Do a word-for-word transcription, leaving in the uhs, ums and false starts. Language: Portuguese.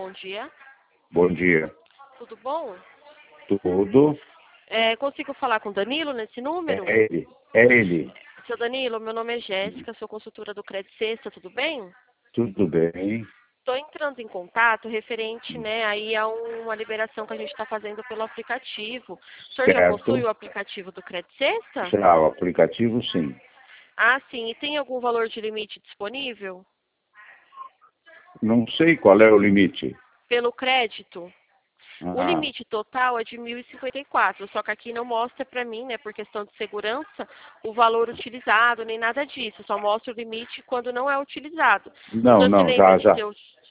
bom dia. Bom dia. Tudo bom? Tudo? É, consigo falar com o Danilo nesse número? É ele. É ele. Seu Danilo, meu nome é Jéssica, sou consultora do Credit Sexta, tudo bem? Tudo bem? Estou entrando em contato referente, né, aí a uma liberação que a gente está fazendo pelo aplicativo. O senhor já possui Certo. o aplicativo do Credit Sexta? Já, o aplicativo sim. Ah, sim. E tem algum valor de limite disponível? Não sei qual é o limite. Pelo crédito? O Ah, limite total é de mil e cinquenta e quatro, só que aqui não mostra para mim, né, por questão de segurança, o valor utilizado, nem nada disso. Só mostra o limite quando não é utilizado. O não, senhor se não, lembra já, de já. ter...